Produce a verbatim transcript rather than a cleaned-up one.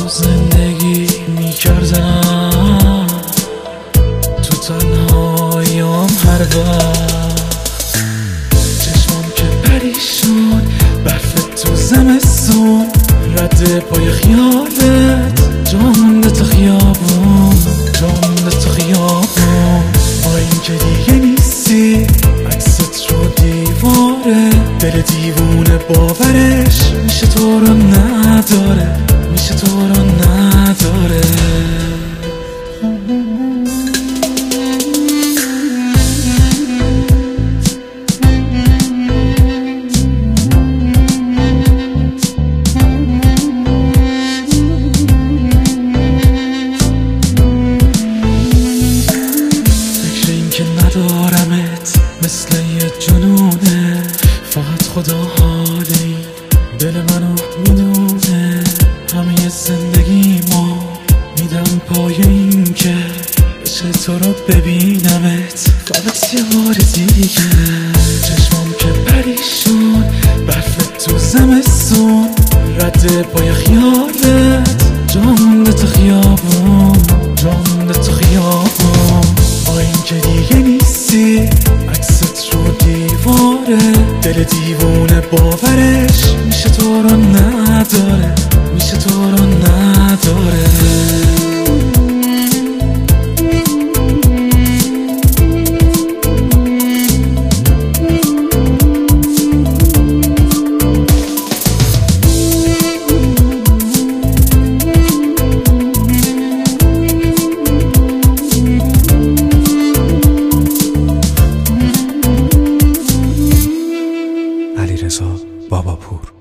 زندگی میکردم تو تنهاییام هر وقت، چشمام که پریشون برف تو زمستون، رد پای خیالت جا مونده تا خیابون، جا مونده تا خیابون. با این که دیگه نیستی عکست رو دیواره، دل دیوونه باورش میشه تو رو نداره، میشه تو رو نداره. فکر این که ندارمت مثل یه جنونه، فقط خدا حالی دل منو میدونه. همه زندگی ما میدم پای این که بشه تو رو ببینمت فقط یه بار دیگه. چشمام که پریشون برف تو زمستون، رد پای خیالت جا مونده تا خیابون، جا مونده تا خیابون. با این که دیگه نیستی عکست رو دیواره، دل دیوونه باورش میشه تو رو نداره، میشه تو رو نداره. علیرضا باباپور.